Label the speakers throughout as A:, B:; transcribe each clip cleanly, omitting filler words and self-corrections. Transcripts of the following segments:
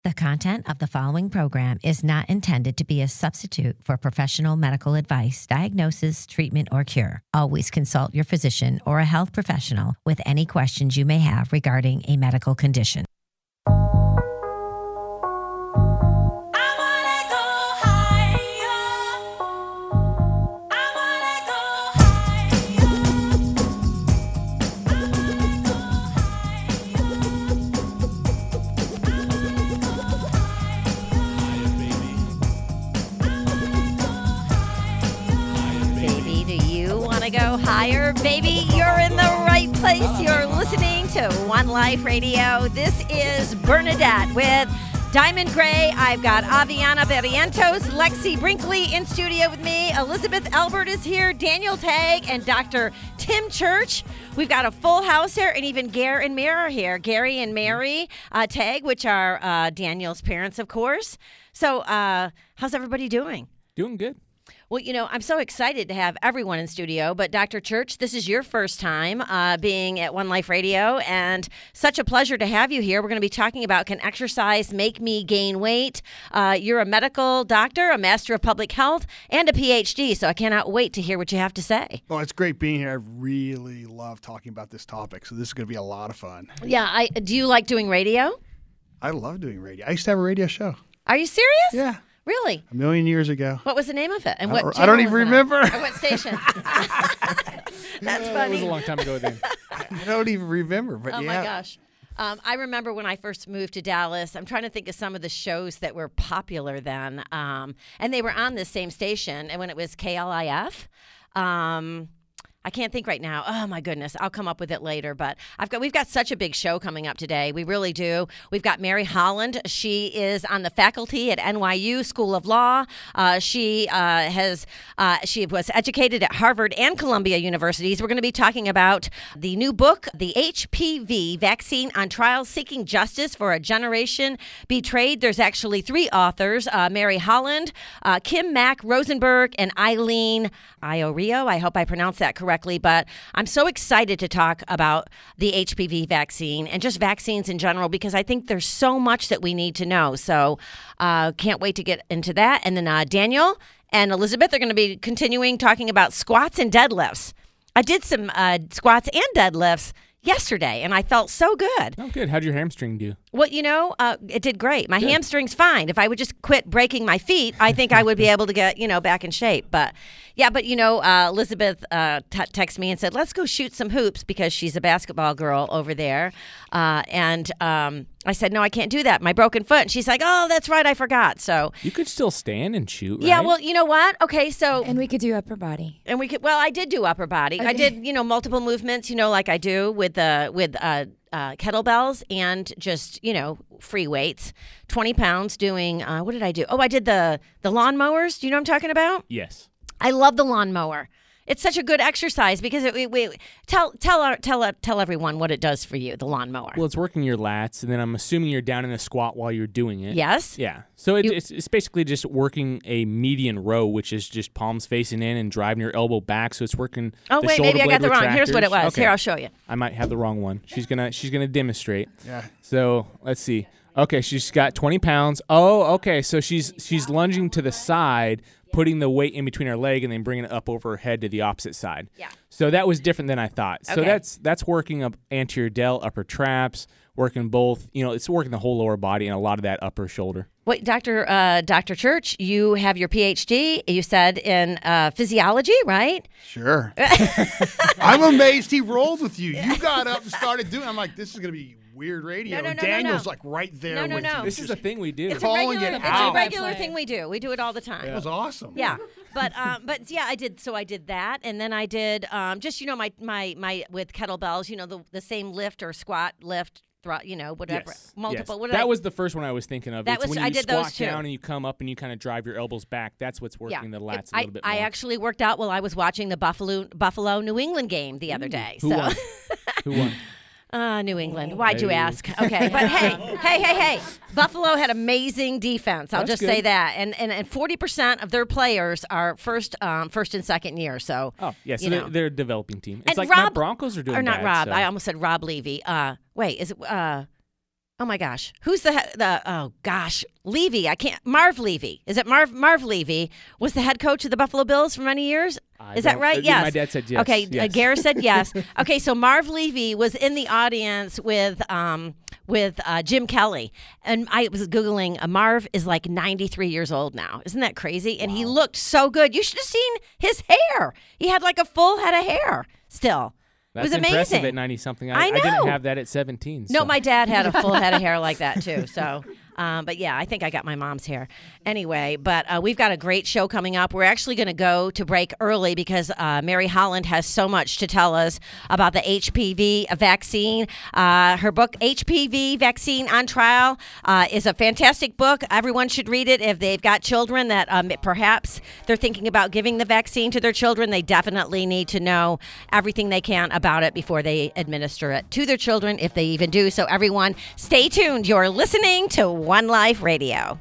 A: The content of the following program is not intended to be a substitute for professional medical advice, diagnosis, treatment, or cure. Always consult your physician or a health professional with any questions you may have regarding a medical condition.
B: Go higher, baby. You're in the right place. You're listening to One Life Radio. This is Bernadette with Diamond Gray. I've got Aviana Barrientos, Lexi Brinkley in studio with me. Elizabeth Albert is here, Daniel Tagg, and Dr. Tim Church. We've got a full house here, and even Gary and Mary are here. Gary and Mary Tagg, which are Daniel's parents, of course. So how's everybody doing?
C: Doing good.
B: Well, you know, I'm so excited to have everyone in studio, but Dr. Church, this is your first time being at One Life Radio, and such a pleasure to have you here. We're going to be talking about Can Exercise Make Me Gain Weight? You're a medical doctor, a master of public health, and a PhD, so I cannot wait to hear what you have to say.
D: Well, it's great being here. I really love talking about this topic, so this is going to be a lot of fun.
B: Yeah, do you like doing radio?
D: I love doing radio. I used to have a radio show.
B: Are you serious?
D: Yeah.
B: Really?
D: A million years ago.
B: What was the name of it? And what
D: I don't even remember.
B: Or what station? That's funny.
C: That was a long time ago then.
D: I don't even remember, but
B: Oh,
D: yeah.
B: my gosh. I remember when I first moved to Dallas, I'm trying to think of some of the shows that were popular then. And they were on this same station, and when it was KLIF. I can't think right now. Oh my goodness, I'll come up with it later. But we've got such a big show coming up today. We really do. We've got Mary Holland. She is on the faculty at NYU School of Law. She was educated at Harvard and Columbia Universities. We're going to be talking about the new book, The HPV Vaccine on Trial: Seeking Justice for a Generation Betrayed. There's actually 3 authors: Mary Holland, Kim Mack Rosenberg, and Eileen Iorio. I hope I pronounced that correctly. But I'm so excited to talk about the HPV vaccine and just vaccines in general, because I think there's so much that we need to know. So can't wait to get into that. And then Daniel and Elizabeth are going to be continuing talking about squats and deadlifts. I did some squats and deadlifts yesterday, and I felt so good.
C: Oh, good. How'd your hamstring do?
B: Well, you know, it did great. My hamstring's fine. If I would just quit breaking my feet, I think I would be able to get, back in shape. But, yeah, Elizabeth texted me and said, let's go shoot some hoops, because she's a basketball girl over there. And I said, no, I can't do that. My broken foot. And she's like, oh, that's right. I forgot. So
C: you could still stand and shoot, right?
B: Yeah, well, you know what? Okay, so.
E: And we could do upper body.
B: I did do upper body. Okay. I did, multiple movements, like I do with kettlebells and just, free weights, 20 pounds doing, what did I do? Oh, I did the lawnmowers. Do you know what I'm talking about?
C: Yes.
B: I love the lawnmower. It's such a good exercise because tell everyone what it does for you, the lawnmower.
C: Well, it's working your lats, and then I'm assuming you're down in a squat while you're doing it.
B: Yes.
C: Yeah. So it's basically just working a median row, which is just palms facing in and driving your elbow back. So it's working.
B: Oh, wait, maybe I got the wrong. Here's what it was.
C: Okay.
B: Here, I'll show you.
C: I might have the wrong one. She's gonna demonstrate.
D: Yeah.
C: So let's see. Okay, she's got 20 pounds. Oh, okay. So she's lunging to the side, putting the weight in between her leg, and then bringing it up over her head to the opposite side.
B: Yeah.
C: So that was different than I thought. So
B: okay.
C: that's working up anterior delt, upper traps, working both. It's working the whole lower body and a lot of that upper shoulder.
B: Wait, Dr. Church, you have your PhD, you said, in physiology, right?
D: Sure. I'm amazed he rolled with you. You got up and started doing it. I'm like, this is going to be weird radio.
B: No,
D: Daniel's like right there with you.
C: This is a thing we do.
B: It's
D: Calling
B: a
D: it out.
B: regular thing we do. We do it all the time.
D: It was awesome.
B: Yeah. But yeah, I did. So I did that, and then I did just my with kettlebells. The same lift or squat lift. Whatever,
C: yes.
B: multiple.
C: Yes.
B: What
C: that was the first one I was thinking of. It's when you
B: I did
C: squat
B: those too.
C: down and you come up and you kind of drive your elbows back. That's what's working the lats a little bit more.
B: I actually worked out while I was watching the Buffalo New England game the other day.
C: Who won? Who won?
B: New England. Why'd you ask? Okay, but hey. Buffalo had amazing defense. I'll just say that, and 40% of their players are first and second year. So
C: they're a developing team. It's
B: and
C: like
B: Rob,
C: my Broncos are doing
B: or not
C: bad,
B: Rob.
C: so.
B: I almost said Rob Levy. Wait, is it? Oh my gosh, who's Levy? Marv Levy. Is it Marv Levy was the head coach of the Buffalo Bills for many years? Is that right? Yes.
C: My dad said yes.
B: Okay,
C: yes.
B: Gareth said yes. Okay, so Marv Levy was in the audience with Jim Kelly, and I was Googling. Marv is like 93 years old now. Isn't that crazy? And he looked so good. You should have seen his hair. He had like a full head of hair still.
C: That's
B: it was amazing.
C: Impressive at 90-something.
B: I know.
C: I didn't have that at 17.
B: No,
C: so.
B: my dad had a full head of hair like that too. So, but yeah, I think I got my mom's hair. Anyway, but we've got a great show coming up. We're actually going to go to break early because Mary Holland has so much to tell us about the HPV vaccine. Her book, HPV Vaccine on Trial, is a fantastic book. Everyone should read it if they've got children that perhaps they're thinking about giving the vaccine to their children. They definitely need to know everything they can about it before they administer it to their children, if they even do. So everyone, stay tuned. You're listening to One Life Radio.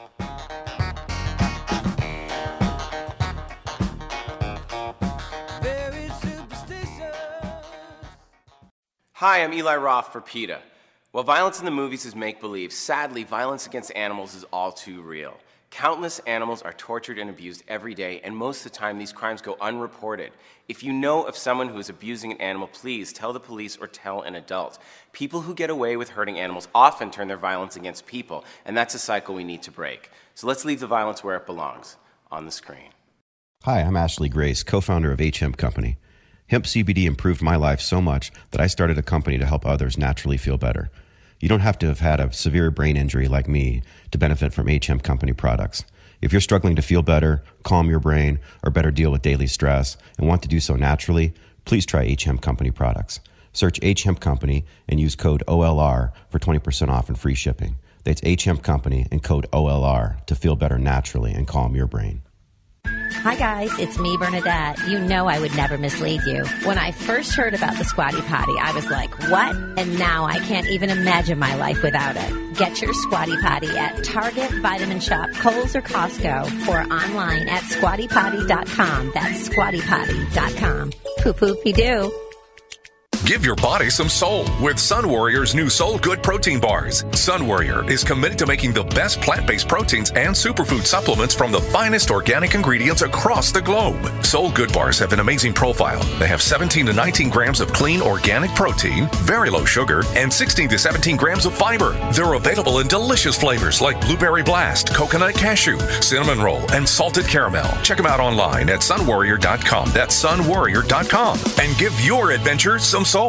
E: Hi, I'm Eli Roth for PETA. While violence in the movies is make-believe, sadly, violence against animals is all too real. Countless animals are tortured and abused every day, and most of the time these crimes go unreported. If you know of someone who is abusing an animal, please tell the police or tell an adult. People who get away with hurting animals often turn their violence against people, and that's a cycle we need to break. So let's leave the violence where it belongs, on the screen.
F: Hi, I'm Ashley Grace, co-founder of H Hemp Company. Hemp CBD improved my life so much that I started a company to help others naturally feel better. You don't have to have had a severe brain injury like me to benefit from H Hemp Company products. If you're struggling to feel better, calm your brain, or better deal with daily stress and want to do so naturally, please try H Hemp Company products. Search H Hemp Company and use code OLR for 20% off and free shipping. That's H Hemp Company and code OLR to feel better naturally and calm your brain.
A: Hi guys, it's me, Bernadette. You know I would never mislead you. When I first heard about the Squatty Potty, I was like, what? And now I can't even imagine my life without it. Get your Squatty Potty at Target, Vitamin Shop, Kohl's, or Costco, or online at squattypotty.com. That's squattypotty.com. Poo-poo-pee-doo.
G: Give your body some soul with Sun Warrior's new Soul Good protein bars. Sun Warrior is committed to making the best plant-based proteins and superfood supplements from the finest organic ingredients across the globe. Soul Good bars have an amazing profile. They have 17 to 19 grams of clean organic protein, very low sugar, and 16 to 17 grams of fiber. They're available in delicious flavors like Blueberry Blast, Coconut Cashew, Cinnamon Roll, and Salted Caramel. Check them out online at sunwarrior.com. That's sunwarrior.com. And give your adventure some soul.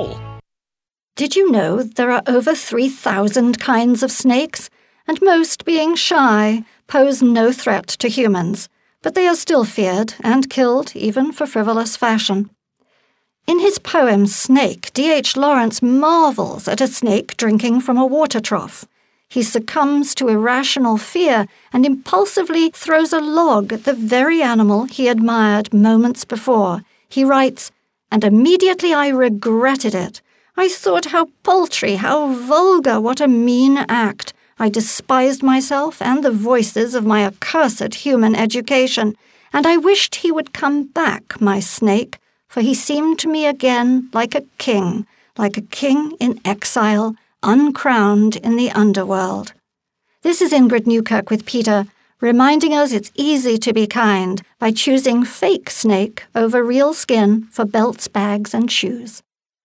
H: Did you know there are over 3,000 kinds of snakes? And most, being shy, pose no threat to humans, but they are still feared and killed even for frivolous fashion. In his poem Snake, D.H. Lawrence marvels at a snake drinking from a water trough. He succumbs to irrational fear and impulsively throws a log at the very animal he admired moments before. He writes, "And immediately I regretted it. I thought how paltry, how vulgar, what a mean act. I despised myself and the voices of my accursed human education, and I wished he would come back, my snake, for he seemed to me again like a king in exile, uncrowned in the underworld." This is Ingrid Newkirk with PETA, reminding us it's easy to be kind by choosing fake snake over real skin for belts, bags, and shoes.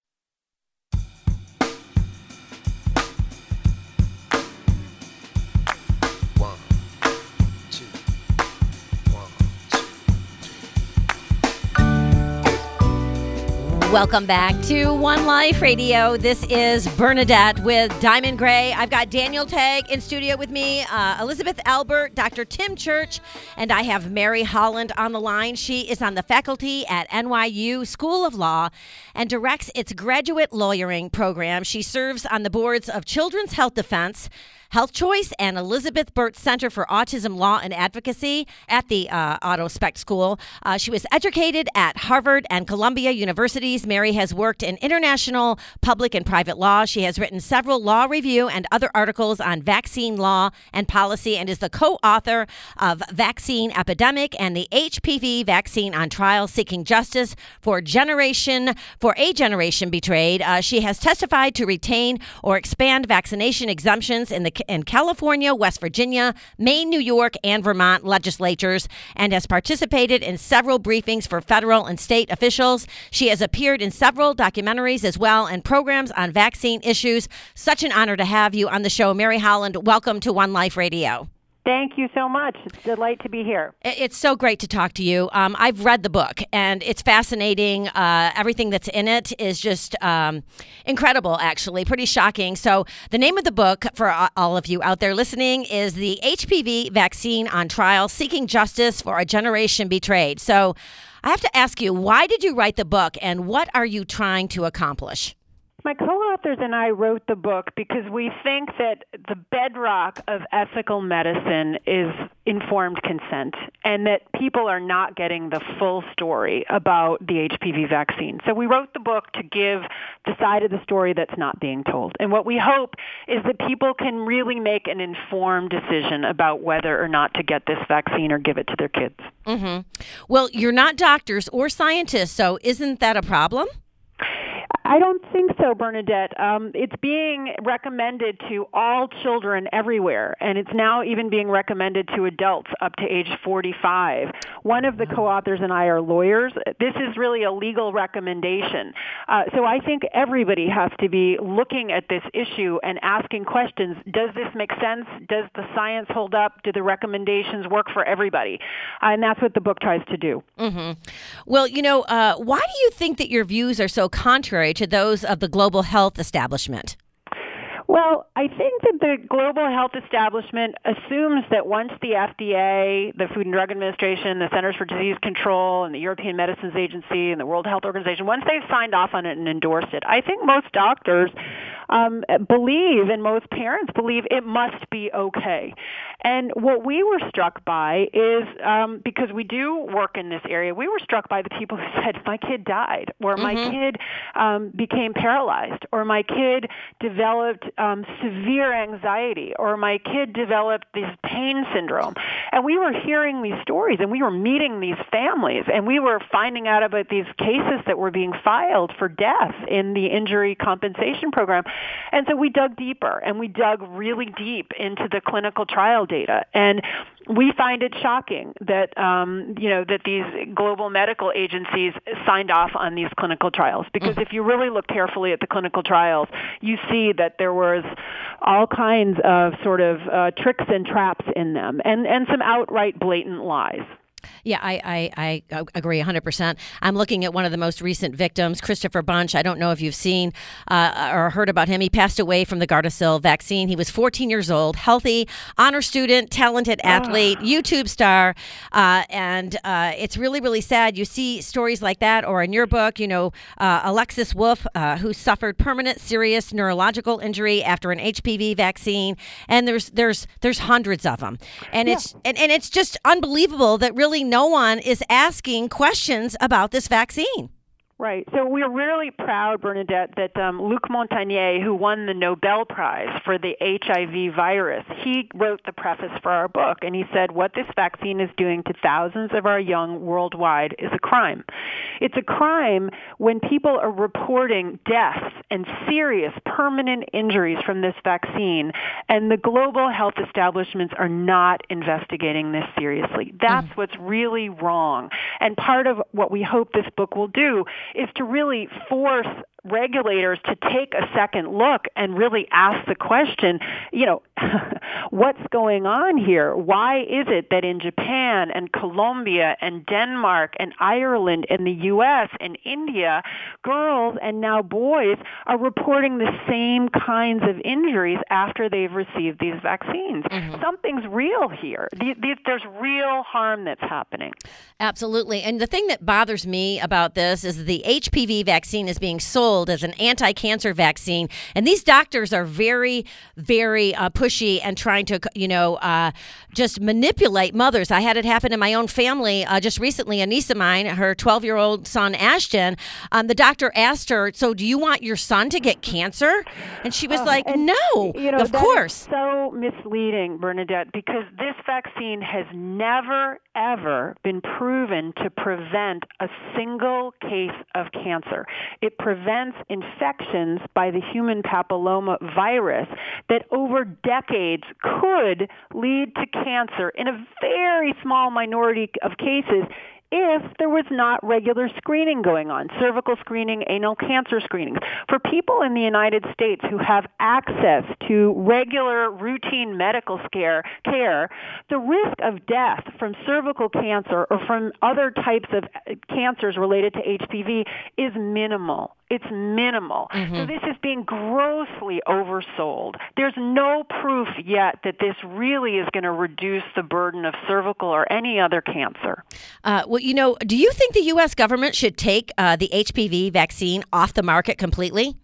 B: Welcome back to One Life Radio. This is Bernadette with Diamond Gray. I've got Daniel Tagg in studio with me, Elizabeth Albert, Dr. Tim Church, and I have Mary Holland on the line. She is on the faculty at NYU School of Law and directs its graduate lawyering program. She serves on the boards of Children's Health Defense, Health Choice and Elizabeth Burt Center for Autism Law and Advocacy at the Otto Speck School. She was educated at Harvard and Columbia Universities. Mary has worked in international public and private law. She has written several law review and other articles on vaccine law and policy and is the co-author of Vaccine Epidemic and the HPV Vaccine on Trial, Seeking Justice for a Generation Betrayed. She has testified to retain or expand vaccination exemptions in California, West Virginia, Maine, New York, and Vermont legislatures and has participated in several briefings for federal and state officials. She has appeared in several documentaries as well and programs on vaccine issues. Such an honor to have you on the show. Mary Holland, welcome to One Life Radio.
I: Thank you so much. It's a delight to be here.
B: It's so great to talk to you. I've read the book, and it's fascinating. Everything that's in it is just incredible, actually, pretty shocking. So the name of the book, for all of you out there listening, is The HPV Vaccine on Trial, Seeking Justice for a Generation Betrayed. So I have to ask you, why did you write the book, and what are you trying to accomplish?
I: My co-authors and I wrote the book because we think that the bedrock of ethical medicine is informed consent and that people are not getting the full story about the HPV vaccine. So we wrote the book to give the side of the story that's not being told. And what we hope is that people can really make an informed decision about whether or not to get this vaccine or give it to their kids.
B: Mm-hmm. Well, you're not doctors or scientists, so isn't that a problem?
I: I don't think so, Bernadette. It's being recommended to all children everywhere, and it's now even being recommended to adults up to age 45. One of the co-authors and I are lawyers. This is really a legal recommendation. So I think everybody has to be looking at this issue and asking questions. Does this make sense? Does the science hold up? Do the recommendations work for everybody? And that's what the book tries to do.
B: Mm-hmm. Well, why do you think that your views are so contrary to those of the global health establishment?
I: Well, I think that the global health establishment assumes that once the FDA, the Food and Drug Administration, the Centers for Disease Control, and the European Medicines Agency, and the World Health Organization, once they've signed off on it and endorsed it, I think most doctors believe, and most parents believe, it must be okay. And what we were struck by is, because we do work in this area, we were struck by the people who said, my kid died, or my kid became paralyzed, or my kid developed severe anxiety, or my kid developed this pain syndrome. And we were hearing these stories, and we were meeting these families, and we were finding out about these cases that were being filed for death in the injury compensation program. And so we dug deeper, and we dug really deep into the clinical trial data. And we find it shocking that, that these global medical agencies signed off on these clinical trials. Because if you really look carefully at the clinical trials, you see that there was all kinds of sort of tricks and traps in them, and some outright blatant lies.
B: Yeah, I agree 100%. I'm looking at one of the most recent victims, Christopher Bunch. I don't know if you've seen or heard about him. He passed away from the Gardasil vaccine. He was 14 years old, healthy, honor student, talented athlete, YouTube star. And it's really, really sad. You see stories like that, or in your book, Alexis Wolf, who suffered permanent serious neurological injury after an HPV vaccine. And there's hundreds of them. And it's just unbelievable that really no one is asking questions about this vaccine.
I: Right. So we're really proud, Bernadette, that Luc Montagnier, who won the Nobel Prize for the HIV virus, he wrote the preface for our book, and he said, what this vaccine is doing to thousands of our young worldwide is a crime. It's a crime when people are reporting deaths and serious permanent injuries from this vaccine, and the global health establishments are not investigating this seriously. That's what's really wrong. And part of what we hope this book will do is to really force regulators to take a second look and really ask the question, what's going on here? Why is it that in Japan and Colombia and Denmark and Ireland and the U.S. and India, girls and now boys are reporting the same kinds of injuries after they've received these vaccines? Something's real here. There's real harm that's happening.
B: Absolutely. And the thing that bothers me about this is the HPV vaccine is being sold sold as an anti-cancer vaccine. And these doctors are very, very pushy and trying to, just manipulate mothers. I had it happen in my own family just recently. A niece of mine, her 12-year-old son, Ashton, the doctor asked her, so do you want your son to get cancer? And she was like, no, of course.
I: So misleading, Bernadette, because this vaccine has never, ever been proven to prevent a single case of cancer. It prevents infections by the human papilloma virus that over decades could lead to cancer in a very small minority of cases if there was not regular screening going on, cervical screening, anal cancer screenings. For people in the United States who have access to regular routine medical care, the risk of death from cervical cancer or from other types of cancers related to HPV is minimal. It's minimal. So this is being grossly oversold. There's no proof yet that this really is going to reduce the burden of cervical or any other cancer.
B: Do you think the U.S. government should take the HPV vaccine off the market completely?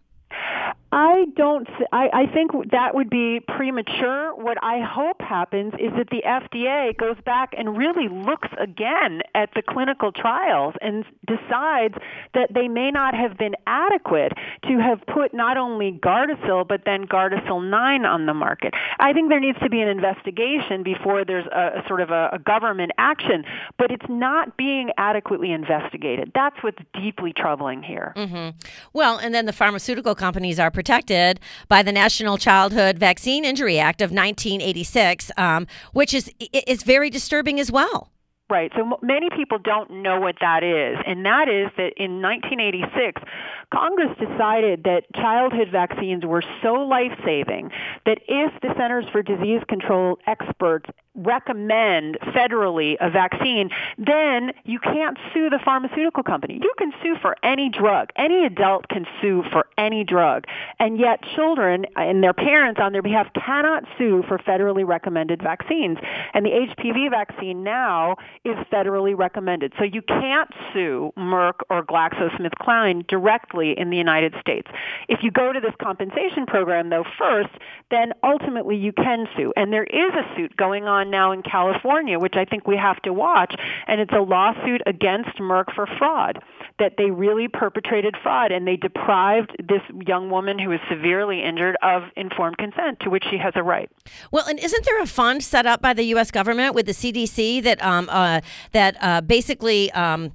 I: I think that would be premature. What I hope happens is that the FDA goes back and really looks again at the clinical trials and decides that they may not have been adequate to have put not only Gardasil, but then Gardasil 9 on the market. I think there needs to be an investigation before there's a sort of a government action, but it's not being adequately investigated. That's what's deeply troubling here.
B: Well, and then the pharmaceutical companies are protected by the National Childhood Vaccine Injury Act of 1986, which is very disturbing as well.
I: Right. So many people don't know what that is. And that is that in 1986, Congress decided that childhood vaccines were so life-saving that if the Centers for Disease Control experts recommend federally a vaccine, then you can't sue the pharmaceutical company. You can sue for any drug. Any adult can sue for any drug. And yet children and their parents on their behalf cannot sue for federally recommended vaccines. And the HPV vaccine now is federally recommended. So you can't sue Merck or GlaxoSmithKline directly in the United States. If you go to this compensation program, though, first, then ultimately you can sue. And there is a suit going on now in California, which I think we have to watch, and it's a lawsuit against Merck for fraud, that they really perpetrated fraud, and they deprived this young woman who was severely injured of informed consent, to which she has a right.
B: Well, and isn't there a fund set up by the U.S. government with the CDC that basically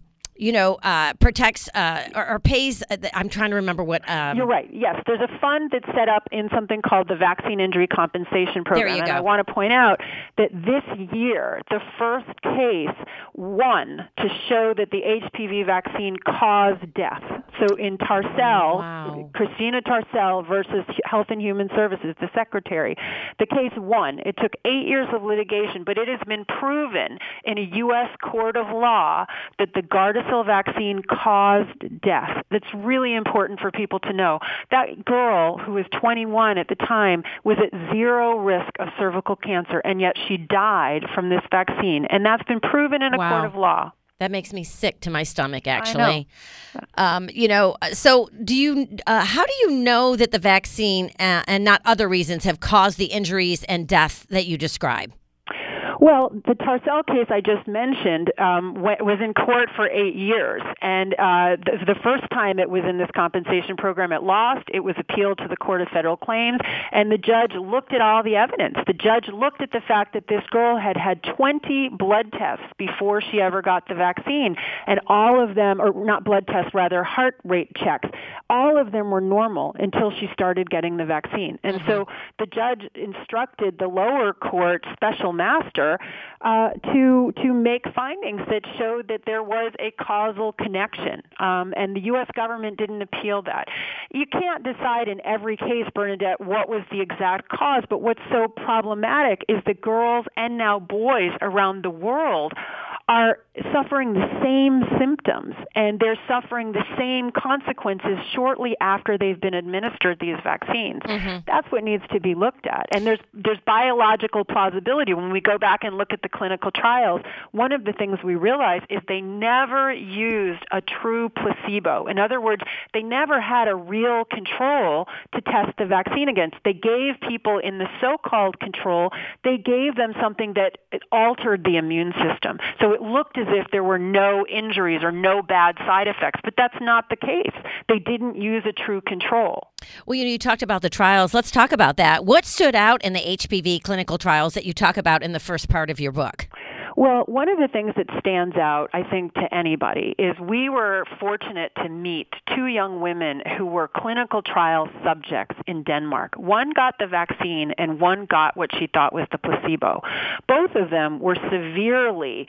B: protects or pays, I'm trying to remember what...
I: You're right. Yes, there's a fund that's set up in something called the Vaccine Injury Compensation Program.
B: There you go.
I: And I want to point out that this year, the first case won to show that the HPV vaccine caused death. So in Tarcell, Christina Tarcell versus Health and Human Services, the secretary, the case won. It took 8 years of litigation, but it has been proven in a U.S. court of law that the Gardasil vaccine caused death. That's really important for people to know. That girl, who was 21 at the time, was at zero risk of cervical cancer, and yet she died from this vaccine. And that's been proven in a court of law.
B: That makes me sick to my stomach, actually. So do you? How do you know that the vaccine and not other reasons have caused the injuries and death that you describe?
I: Well, the Tarcell case I just mentioned was in court for 8 years. And the first time it was in this compensation program, it lost. It was appealed to the Court of Federal Claims. And the judge looked at all the evidence. The judge looked at the fact that this girl had had 20 blood tests before she ever got the vaccine. And all of them, or not blood tests, rather heart rate checks, all of them were normal until she started getting the vaccine. And so the judge instructed the lower court special master to make findings that showed that there was a causal connection, and the U.S. government didn't appeal that. You can't decide in every case, Bernadette, what was the exact cause, but what's so problematic is that girls and now boys around the world are suffering the same symptoms, and they're suffering the same consequences shortly after they've been administered these vaccines. That's what needs to be looked at. And there's biological plausibility. When we go back and look at the clinical trials, one of the things we realize is they never used a true placebo. In other words, they never had a real control to test the vaccine against. They gave people in the so-called control, they gave them something that altered the immune system. So it looked as if there were no injuries or no bad side effects, but that's not the case. They didn't use a true control.
B: Well, you talked about the trials. Let's talk about that. What stood out in the HPV clinical trials that you talk about in the first part of your book?
I: Well, one of the things that stands out, I think, to anybody is we were fortunate to meet two young women who were clinical trial subjects in Denmark. One got the vaccine and one got what she thought was the placebo. Both of them were severely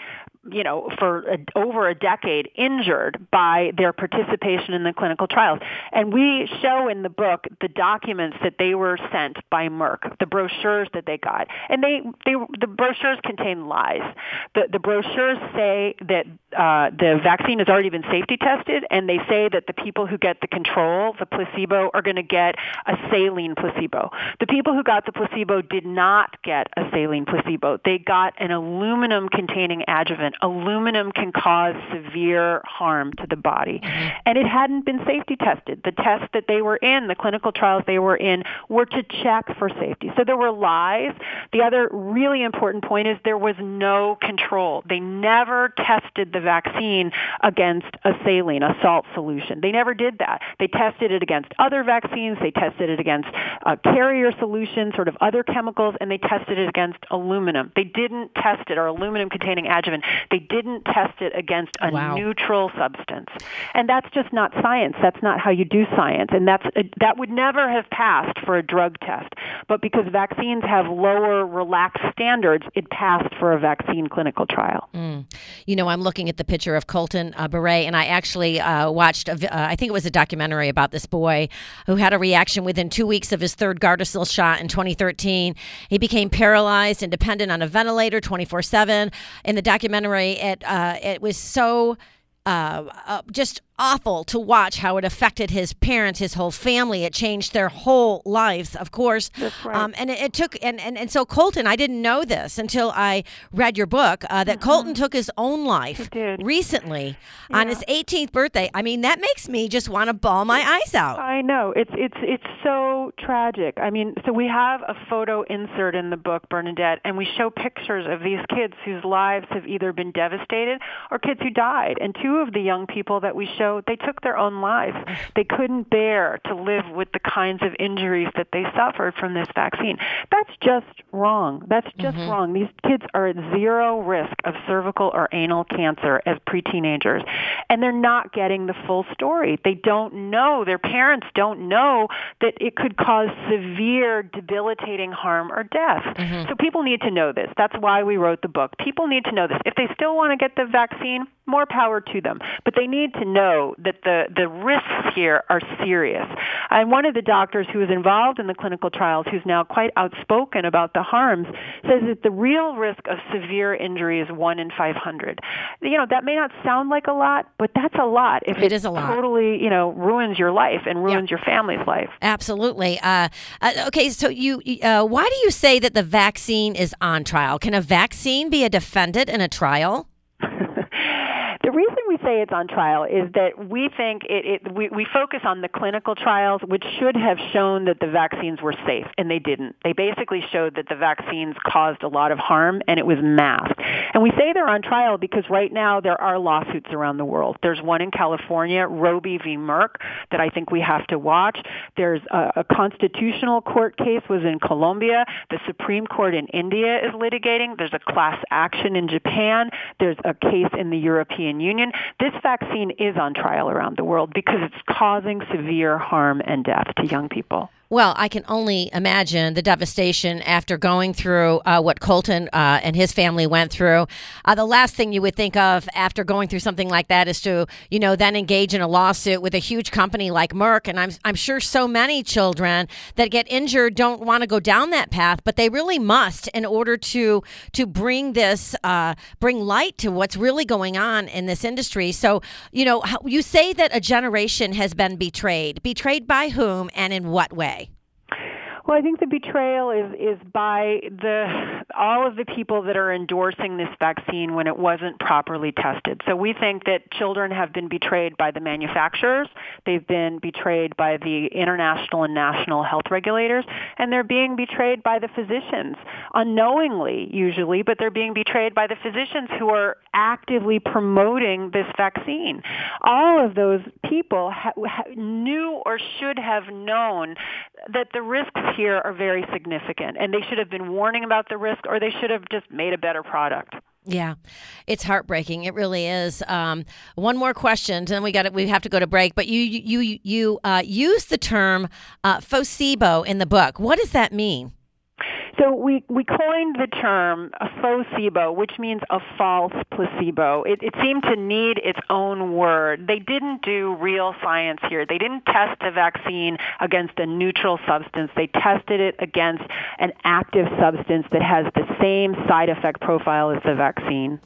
I: for over a decade, injured by their participation in the clinical trials. And we show in the book the documents that they were sent by Merck, the brochures that they got. And the brochures contain lies. The brochures say that the vaccine has already been safety tested, and they say that the people who get the control, the placebo, are going to get a saline placebo. The people who got the placebo did not get a saline placebo. They got an aluminum-containing adjuvant. Aluminum can cause severe harm to the body. And it hadn't been safety tested. The tests that they were in, the clinical trials they were in, were to check for safety. So there were lies. The other really important point is there was no control. They never tested the vaccine against a saline, a salt solution. They never did that. They tested it against other vaccines. They tested it against carrier solutions, sort of other chemicals, and they tested it against aluminum. They didn't test it, or aluminum-containing adjuvant. They didn't test it against a neutral substance. And that's just not science. That's not how you do science. And that would never have passed for a drug test. But because vaccines have lower, relaxed standards, it passed for a vaccine clinical trial.
B: I'm looking at the picture of Colton Beret, and I actually watched, I think it was a documentary about this boy who had a reaction within 2 weeks of his third Gardasil shot in 2013. He became paralyzed and dependent on a ventilator 24/7. In the documentary, it was so just awful to watch how it affected his parents, his whole family. It changed their whole lives, of course.
I: That's right.
B: And it took, and so Colton, I didn't know this until I read your book, that Colton took his own life recently on his 18th birthday. I mean, that makes me just want to bawl my eyes out.
I: I know. It's so tragic. I mean, so we have a photo insert in the book, Bernadette, and we show pictures of these kids whose lives have either been devastated or kids who died. And two of the young people that we show, they took their own lives. They couldn't bear to live with the kinds of injuries that they suffered from this vaccine. That's just wrong. That's just wrong. These kids are at zero risk of cervical or anal cancer as pre-teenagers, and they're not getting the full story. They don't know, their parents don't know that it could cause severe, debilitating harm or death. So people need to know this. That's why we wrote the book. People need to know this. If they still want to get the vaccine, more power to them. But they need to know that the risks here are serious. And one of the doctors who was involved in the clinical trials, who's now quite outspoken about the harms, says that the real risk of severe injury is 1 in 500. That may not sound like a lot, but that's a lot. If
B: it is a lot.
I: Totally, ruins your life and ruins your family's life.
B: Absolutely. Okay, so why do you say that the vaccine is on trial? Can a vaccine be a defendant in a trial?
I: The reason we say it's on trial is that we think we focus on the clinical trials, which should have shown that the vaccines were safe, and they didn't. They basically showed that the vaccines caused a lot of harm, and it was masked. And we say they're on trial because right now there are lawsuits around the world. There's one in California, Roe v. Merck, that I think we have to watch. There's a constitutional court case was in Colombia. The Supreme Court in India is litigating. There's a class action in Japan. There's a case in the European Union. This vaccine is on trial around the world because it's causing severe harm and death to young people.
B: Well, I can only imagine the devastation after going through what Colton and his family went through. The last thing you would think of after going through something like that is to, then engage in a lawsuit with a huge company like Merck. And I'm sure so many children that get injured don't want to go down that path, but they really must in order to bring light to what's really going on in this industry. So, you say that a generation has been betrayed. Betrayed by whom and in what way?
I: Well, I think the betrayal is by all of the people that are endorsing this vaccine when it wasn't properly tested. So we think that children have been betrayed by the manufacturers, they've been betrayed by the international and national health regulators, and they're being betrayed by the physicians, unknowingly usually, but they're being betrayed by the physicians who are actively promoting this vaccine. All of those people knew or should have known that the risks here are very significant, and they should have been warning about the risk, or they should have just made a better product.
B: Yeah, it's heartbreaking. It really is. One more question, and then we have to go to break. But you use the term placebo in the book. What does that mean?
I: So we coined the term a placebo, which means a false placebo. It seemed to need its own word. They didn't do real science here. They didn't test the vaccine against a neutral substance. They tested it against an active substance that has the same side effect profile as the vaccine.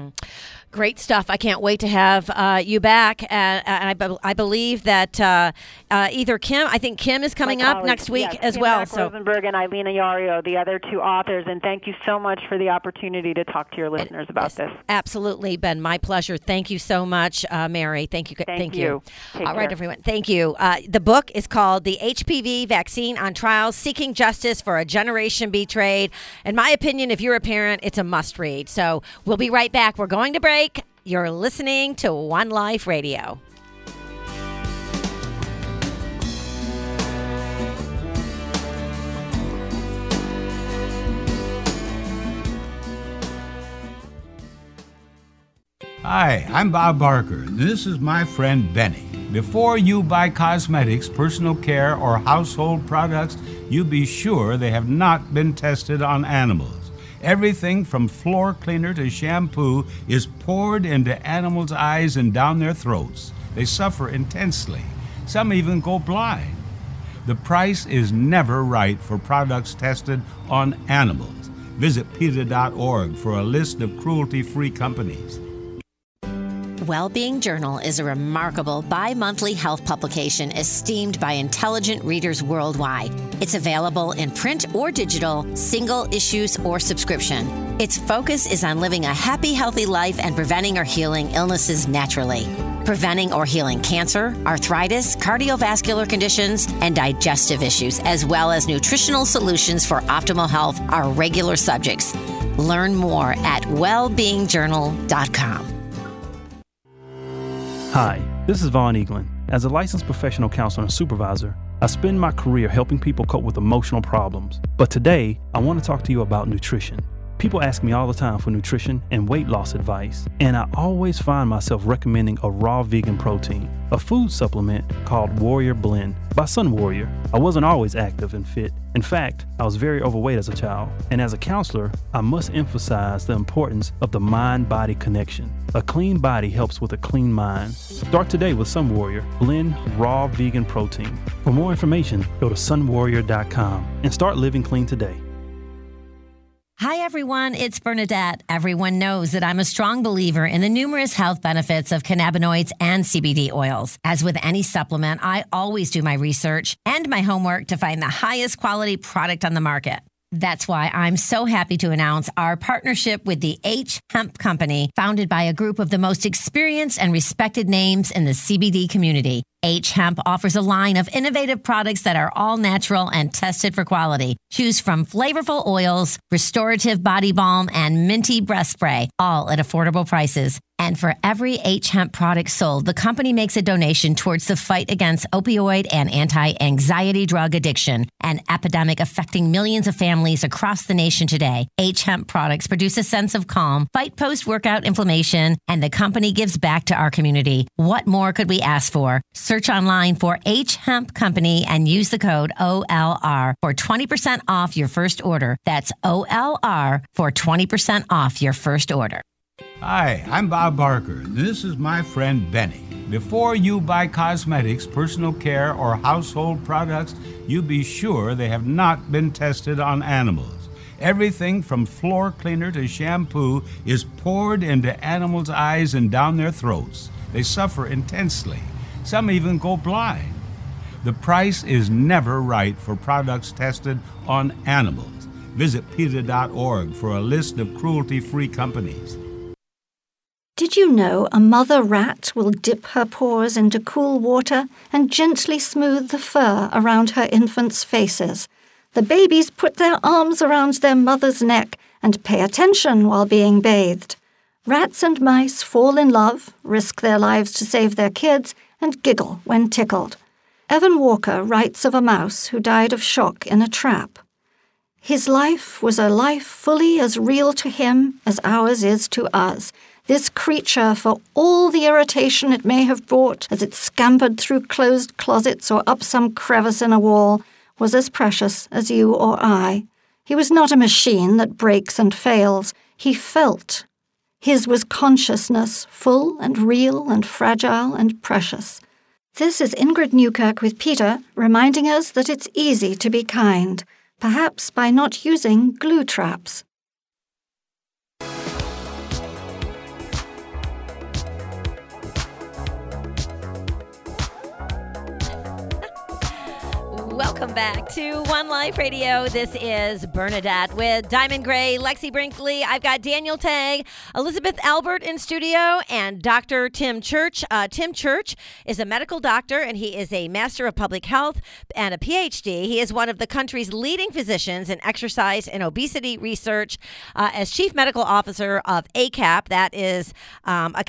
B: Great stuff. I can't wait to have you back. And I believe that either Kim, I think Kim is coming up next week as
I: Kim
B: well.
I: Rosenberg and Eileen Ayario, the other two authors. And thank you so much for the opportunity to talk to your listeners about this.
B: Absolutely, been my pleasure. Thank you so much, Mary. Thank you.
I: Thank you.
B: All right, everyone. Thank you. The book is called The HPV Vaccine on Trial, Seeking Justice for a Generation Betrayed. In my opinion, if you're a parent, it's a must read. So we'll be right back. We're going to break. You're listening to One Life Radio.
J: Hi, I'm Bob Barker. This is my friend Benny. Before you buy cosmetics, personal care, or household products, you be sure they have not been tested on animals. Everything from floor cleaner to shampoo is poured into animals' eyes and down their throats. They suffer intensely. Some even go blind. The price is never right for products tested on animals. Visit PETA.org for a list of cruelty-free companies.
A: Wellbeing Journal is a remarkable bi-monthly health publication esteemed by intelligent readers worldwide. It's available in print or digital, single issues or subscription. Its focus is on living a happy, healthy life and preventing or healing illnesses naturally. Preventing or healing cancer, arthritis, cardiovascular conditions, and digestive issues, as well as nutritional solutions for optimal health are regular subjects. Learn more at wellbeingjournal.com.
K: Hi, this is Vaughn Eaglin. As a licensed professional counselor and supervisor, I spend my career helping people cope with emotional problems. But today, I want to talk to you about nutrition. People ask me all the time for nutrition and weight loss advice, and I always find myself recommending a raw vegan protein, a food supplement called Warrior Blend by Sun Warrior. I wasn't always active and fit. In fact, I was very overweight as a child, and as a counselor, I must emphasize the importance of the mind-body connection. A clean body helps with a clean mind. Start today with Sun Warrior Blend Raw Vegan Protein. For more information, go to sunwarrior.com and start living clean today.
A: Hi, everyone. It's Bernadette. Everyone knows that I'm a strong believer in the numerous health benefits of cannabinoids and CBD oils. As with any supplement, I always do my research and my homework to find the highest quality product on the market. That's why I'm so happy to announce our partnership with the H Hemp Company, founded by a group of the most experienced and respected names in the CBD community. H Hemp offers a line of innovative products that are all natural and tested for quality. Choose from flavorful oils, restorative body balm, and minty breath spray, all at affordable prices. And for every H Hemp product sold, the company makes a donation towards the fight against opioid and anti-anxiety drug addiction, an epidemic affecting millions of families across the nation today. H Hemp products produce a sense of calm, fight post-workout inflammation, and the company gives back to our community. What more could we ask for? Search online for H Hemp Company and use the code OLR for 20% off your first order. That's OLR for 20% off your first order.
J: Hi, I'm Bob Barker. This is my friend Benny. Before you buy cosmetics, personal care, or household products, you be sure they have not been tested on animals. Everything from floor cleaner to shampoo is poured into animals' eyes and down their throats. They suffer intensely. Some even go blind. The price is never right for products tested on animals. Visit PETA.org for a list of cruelty-free companies.
H: Did you know a mother rat will dip her paws into cool water and gently smooth the fur around her infants' faces? The babies put their arms around their mother's neck and pay attention while being bathed. Rats and mice fall in love, risk their lives to save their kids, and giggle when tickled. Evan Walker writes of a mouse who died of shock in a trap. His life was a life fully as real to him as ours is to us. This creature, for all the irritation it may have brought as it scampered through closed closets or up some crevice in a wall, was as precious as you or I. He was not a machine that breaks and fails. He felt. His was consciousness, full and real and fragile and precious. This is Ingrid Newkirk with PETA, reminding us that it's easy to be kind, perhaps by not using glue traps.
B: Welcome back to One Life Radio. This is Bernadette with Diamond Gray, Lexi Brinkley. I've got Daniel Tagg, Elizabeth Albert in studio, and Dr. Tim Church. Tim Church is a medical doctor, and he is a Master of Public Health and a PhD. He is one of the country's leading physicians in exercise and obesity research. As Chief Medical Officer of ACAP, that is I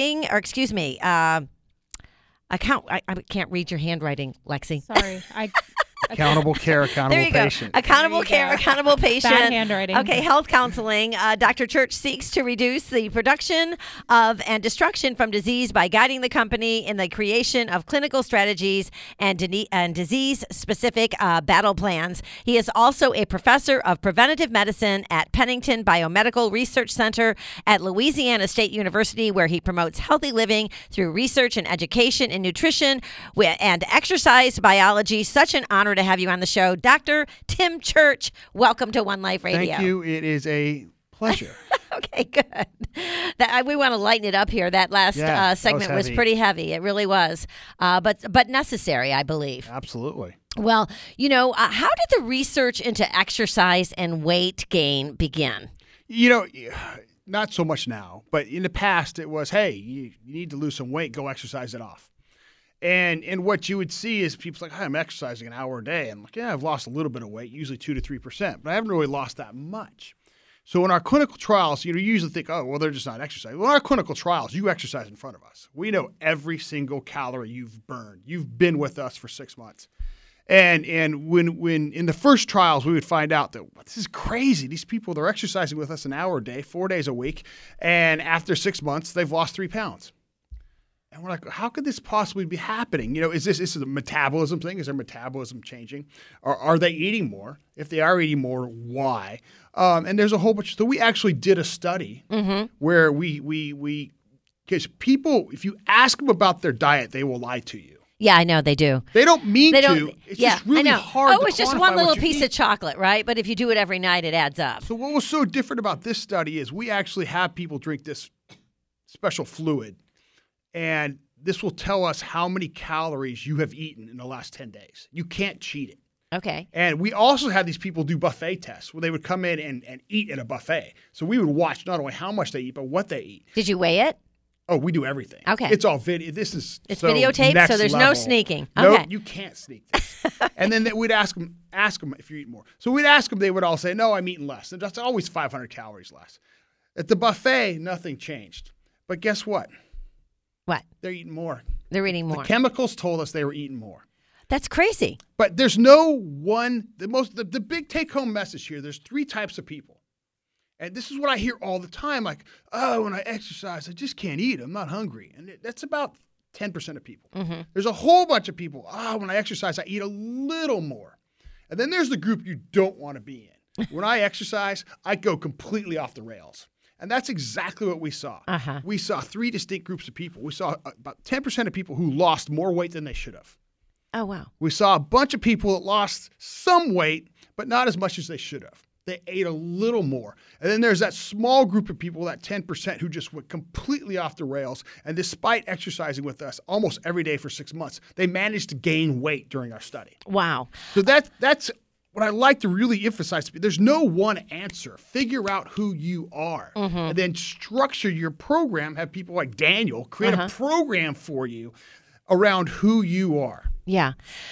B: can't read your handwriting, Lexi.
L: Sorry.
D: Accountable care, accountable patient.
B: Accountable care, accountable patient.
L: Bad handwriting.
B: Okay, health counseling. Dr. Church seeks to reduce the production of and destruction from disease by guiding the company in the creation of clinical strategies and disease-specific battle plans. He is also a professor of preventative medicine at Pennington Biomedical Research Center at Louisiana State University, where he promotes healthy living through research and education in nutrition and exercise biology. Such an honor to have you on the show. Dr. Tim Church, welcome to One Life Radio.
D: Thank you. It is a pleasure.
B: Okay, good. We want to lighten it up here. That last segment was pretty heavy. It really was, but necessary, I believe.
D: Absolutely.
B: Well, how did the research into exercise and weight gain begin?
D: Not so much now, but in the past it was, hey, you need to lose some weight, go exercise it off. And what you would see is people like, hey, I'm exercising an hour a day. And I'm like, yeah, I've lost a little bit of weight, usually 2 to 3%, but I haven't really lost that much. So in our clinical trials, you usually think, oh, well, they're just not exercising. Well, in our clinical trials, you exercise in front of us. We know every single calorie you've burned. You've been with us for 6 months. And when in the first trials, we would find out that this is crazy. These people, they're exercising with us an hour a day, 4 days a week. And after 6 months, they've lost 3 pounds. And we're like, how could this possibly be happening? Is this a metabolism thing? Is their metabolism changing? Or are they eating more? If they are eating more, why? And there's a whole bunch. So we actually did a study where we because people, if you ask them about their diet, they will lie to you.
B: Yeah, I know they do.
D: They don't mean to. It's just really hard to
B: it's just one little piece of chocolate, right? But if you do it every night, it adds up.
D: So what was so different about this study is we actually have people drink this special fluid. And this will tell us how many calories you have eaten in the last 10 days. You can't cheat it.
B: Okay.
D: And we also had these people do buffet tests where they would come in and eat at a buffet. So we would watch not only how much they eat, but what they eat.
B: Did you weigh it?
D: Oh, we do everything.
B: Okay.
D: It's all video. It's
B: videotaped, so there's no sneaking.
D: No,
B: Okay.
D: you can't sneak this. And then we'd ask them if you eat more. So we'd ask them, they would all say, no, I'm eating less. And that's always 500 calories less. At the buffet, nothing changed. But guess what?
B: What?
D: They're eating more.
B: They're eating more.
D: The chemicals told us they were eating more.
B: That's crazy.
D: But there's no one, the big take-home message here, there's 3 types of people. And this is what I hear all the time, like, oh, when I exercise, I just can't eat. I'm not hungry. And that's about 10% of people.
B: Mm-hmm.
D: There's a whole bunch of people, when I exercise, I eat a little more. And then there's the group you don't want to be in. When I exercise, I go completely off the rails. And that's exactly what we saw.
B: Uh-huh.
D: We saw 3 distinct groups of people. We saw about 10% of people who lost more weight than they should have.
B: Oh, wow.
D: We saw a bunch of people that lost some weight, but not as much as they should have. They ate a little more. And then there's that small group of people, that 10%, who just went completely off the rails. And despite exercising with us almost every day for 6 months, they managed to gain weight during our study.
B: Wow.
D: So that's what I like to really emphasize. There's no one answer. Figure out who you are. And then structure your program. Have people like Daniel create a program for you around who you are.
B: Yeah.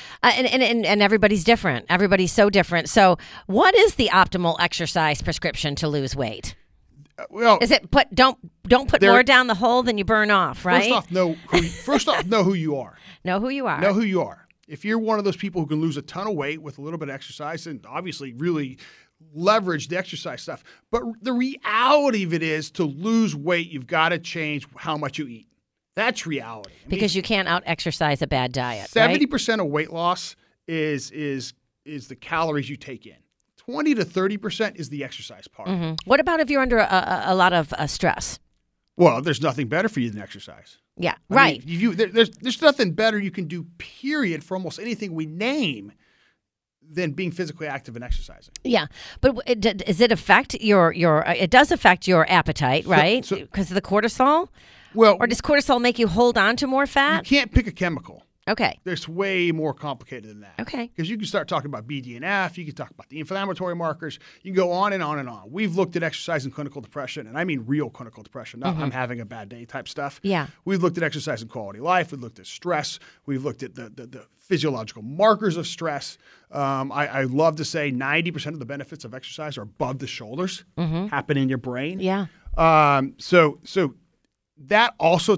B: And everybody's different. Everybody's so different. So what is the optimal exercise prescription to lose weight?
D: Well,
B: is it don't put more down the hole than you burn off, right?
D: First off, know who you are.
B: Know who you are.
D: Know who you are. If you're one of those people who can lose a ton of weight with a little bit of exercise, then obviously really leverage the exercise stuff. But the reality of it is, to lose weight, you've got to change how much you eat. That's reality.
B: Because you can't out-exercise a bad diet,
D: 70% of weight loss is the calories you take in. 20 to 30% is the exercise part.
B: What about if you're under a lot of stress?
D: Well, there's nothing better for you than exercise.
B: Yeah,
D: I mean, there's nothing better you can do, period, for almost anything we name than being physically active and exercising.
B: Yeah, but does it affect it does affect your appetite, right? Because of the cortisol?
D: Well,
B: or does cortisol make you hold on to more fat?
D: You can't pick a chemical.
B: Okay.
D: There's way more complicated than that.
B: Okay.
D: Because you can start talking about BDNF, you can talk about the inflammatory markers, you can go on and on and on. We've looked at exercise in clinical depression, and I mean real clinical depression, not I'm having a bad day type stuff.
B: Yeah.
D: We've looked at exercise and quality of life, we've looked at stress, we've looked at the physiological markers of stress. I love to say 90% of the benefits of exercise are above the shoulders, happen in your brain.
B: Yeah.
D: So that also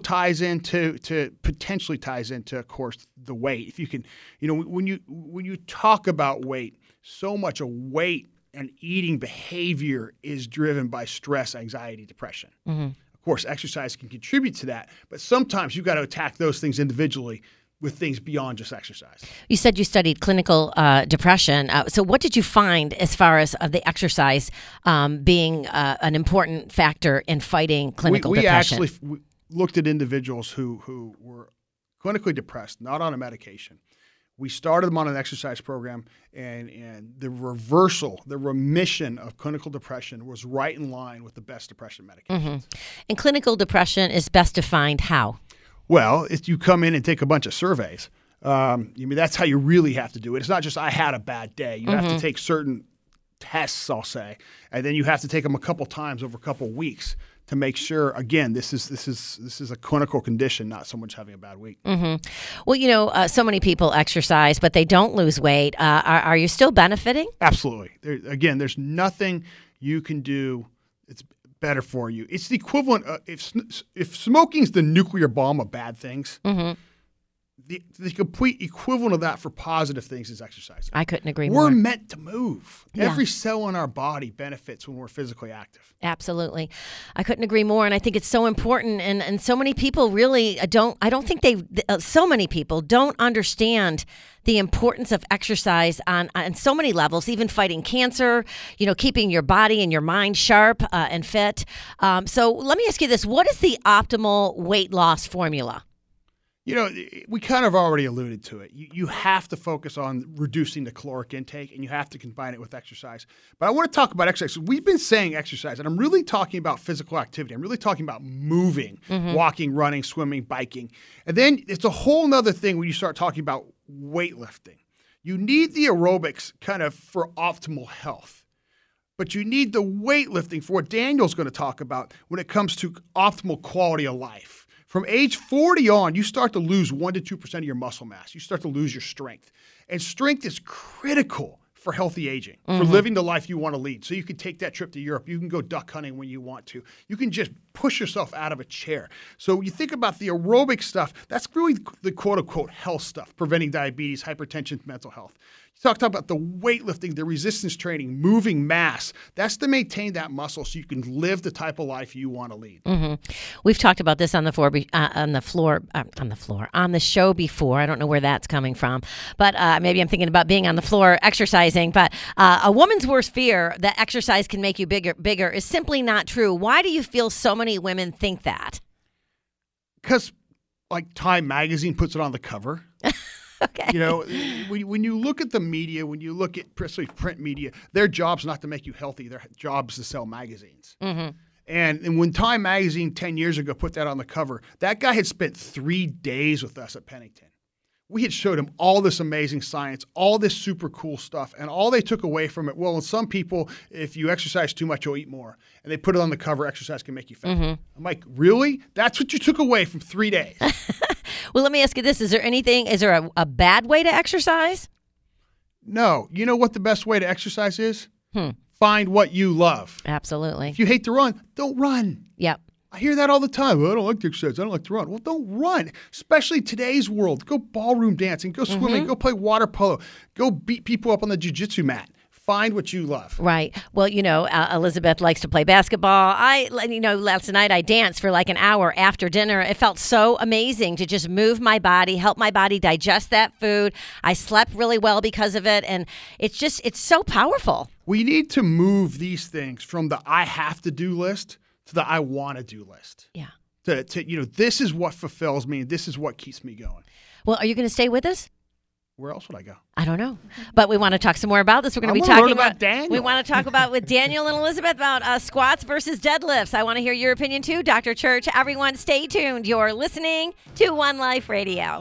D: potentially ties into, of course, the weight. If you can, when you talk about weight, so much of weight and eating behavior is driven by stress, anxiety, depression. Of course, exercise can contribute to that, but sometimes you've got to attack those things individually with things beyond just exercise.
B: You said you studied clinical depression. So what did you find as far as the exercise being an important factor in fighting clinical depression?
D: We actually looked at individuals who were clinically depressed, not on a medication. We started them on an exercise program, and the remission of clinical depression was right in line with the best depression medications.
B: And clinical depression is best defined how?
D: Well, if you come in and take a bunch of surveys, that's how you really have to do it. It's not just I had a bad day. You have to take certain tests, I'll say, and then you have to take them a couple times over a couple weeks to make sure. Again, this is a clinical condition, not someone's having a bad week.
B: Well, so many people exercise, but they don't lose weight. Are you still benefiting?
D: Absolutely. There's nothing you can do. It's better for you. It's the equivalent of, if smoking's the nuclear bomb of bad things, the complete equivalent of that for positive things is exercise.
B: I couldn't agree more.
D: We're meant to move.
B: Yeah.
D: Every cell in our body benefits when we're physically active.
B: Absolutely. I couldn't agree more. And I think it's so important. And so many people really so many people don't understand the importance of exercise on so many levels, even fighting cancer, keeping your body and your mind sharp and fit. So let me ask you this. What is the optimal weight loss formula?
D: We kind of already alluded to it. You have to focus on reducing the caloric intake, and you have to combine it with exercise. But I want to talk about exercise. We've been saying exercise, and I'm really talking about physical activity. I'm really talking about moving, walking, running, swimming, biking. And then it's a whole nother thing when you start talking about weightlifting. You need the aerobics kind of for optimal health. But you need the weightlifting for what Daniel's going to talk about when it comes to optimal quality of life. From age 40 on, you start to lose 1 to 2% of your muscle mass. You start to lose your strength. And strength is critical for healthy aging, for living the life you want to lead. So you can take that trip to Europe. You can go duck hunting when you want to. You can just push yourself out of a chair. So you think about the aerobic stuff, that's really the quote-unquote health stuff, preventing diabetes, hypertension, mental health. Talk about the weightlifting, the resistance training, moving mass. That's to maintain that muscle so you can live the type of life you want to lead.
B: Mm-hmm. We've talked about this on the show before. I don't know where that's coming from, but maybe I'm thinking about being on the floor exercising. But a woman's worst fear that exercise can make you bigger is simply not true. Why do you feel so many women think that?
D: Because, like, Time Magazine puts it on the cover.
B: Okay.
D: You know, when you look at the media, when you look at especially print media, their job's not to make you healthy. Their job's to sell magazines.
B: Mm-hmm.
D: And when Time Magazine 10 years ago put that on the cover, that guy had spent 3 days with us at Pennington. We had showed him all this amazing science, all this super cool stuff, and all they took away from it, well, some people, if you exercise too much, you'll eat more. And they put it on the cover, exercise can make you fat.
B: Mm-hmm.
D: I'm like, really? That's what you took away from 3 days?
B: Well, let me ask you this. Is there a bad way to exercise?
D: No. You know what the best way to exercise is? Find what you love.
B: Absolutely.
D: If you hate to run, don't run.
B: Yep.
D: I hear that all the time. Well, I don't like to exercise. I don't like to run. Well, don't run, especially today's world. Go ballroom dancing. Go swimming. Go play water polo. Go beat people up on the jiu-jitsu mat. Find what you love.
B: Right. Well, you know, Elizabeth likes to play basketball. Last night I danced for like an hour after dinner. It felt so amazing to just move my body, help my body digest that food. I slept really well because of it. And it's so powerful.
D: We need to move these things from the I have to do list to the I want to do list.
B: Yeah.
D: To this is what fulfills me. This is what keeps me going.
B: Well, are you going to stay with us?
D: Where else would I go?
B: I don't know. But we want to talk some more about this. We're going to be talking about Daniel. We want to talk about with Daniel and Elizabeth about squats versus deadlifts. I want to hear your opinion too, Dr. Church. Everyone, stay tuned. You're listening to One Life Radio.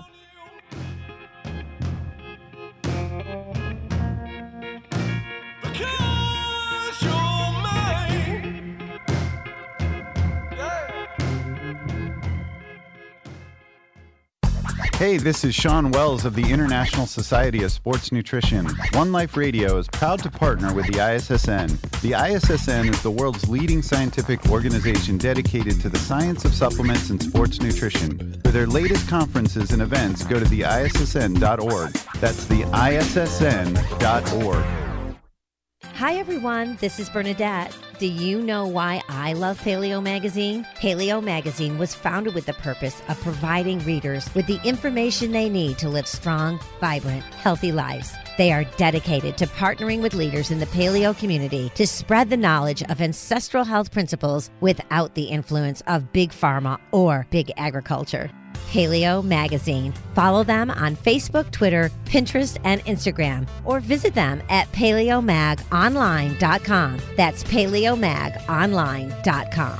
L: Hey, this is Sean Wells of the International Society of Sports Nutrition. One Life Radio is proud to partner with the ISSN. The ISSN is the world's leading scientific organization dedicated to the science of supplements and sports nutrition. For their latest conferences and events, go to theissn.org. That's the ISSN.org.
A: Hi, everyone. This is Bernadette. Do you know why I love Paleo Magazine? Paleo Magazine was founded with the purpose of providing readers with the information they need to live strong, vibrant, healthy lives. They are dedicated to partnering with leaders in the paleo community to spread the knowledge of ancestral health principles without the influence of big pharma or big agriculture. Paleo Magazine. Follow them on Facebook, Twitter, Pinterest, and Instagram, or visit them at paleomagonline.com. That's paleomagonline.com.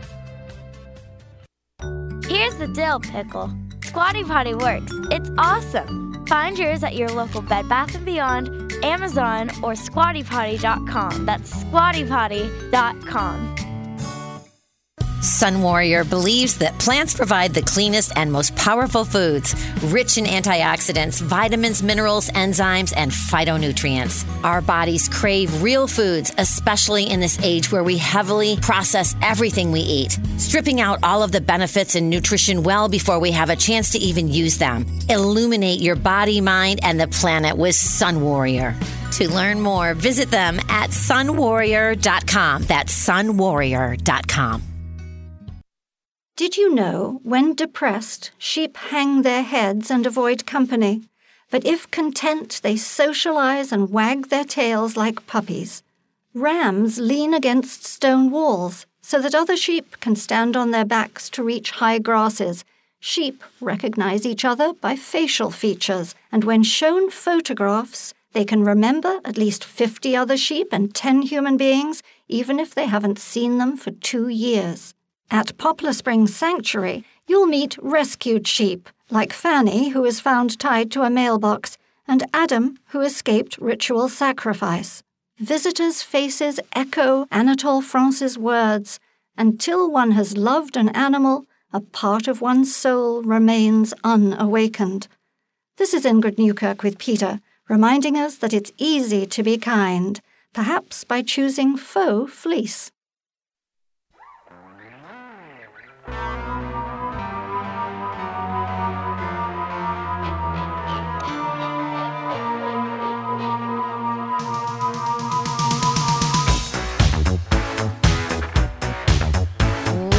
M: Here's the dill pickle. Squatty Potty works. It's awesome. Find yours at your local Bed Bath & Beyond, Amazon, or squattypotty.com. That's squattypotty.com.
A: Sun Warrior believes that plants provide the cleanest and most powerful foods, rich in antioxidants, vitamins, minerals, enzymes, and phytonutrients. Our bodies crave real foods, especially in this age where we heavily process everything we eat, stripping out all of the benefits and nutrition well before we have a chance to even use them. Illuminate your body, mind, and the planet with Sun Warrior. To learn more, visit them at sunwarrior.com. That's sunwarrior.com.
H: Did you know, when depressed, sheep hang their heads and avoid company? But if content, they socialize and wag their tails like puppies. Rams lean against stone walls so that other sheep can stand on their backs to reach high grasses. Sheep recognize each other by facial features, and when shown photographs, they can remember at least 50 other sheep and 10 human beings, even if they haven't seen them for 2 years. At Poplar Springs Sanctuary, you'll meet rescued sheep, like Fanny, who is found tied to a mailbox, and Adam, who escaped ritual sacrifice. Visitors' faces echo Anatole France's words, "Until one has loved an animal, a part of one's soul remains unawakened." This is Ingrid Newkirk with Peter, reminding us that it's easy to be kind, perhaps by choosing faux fleece.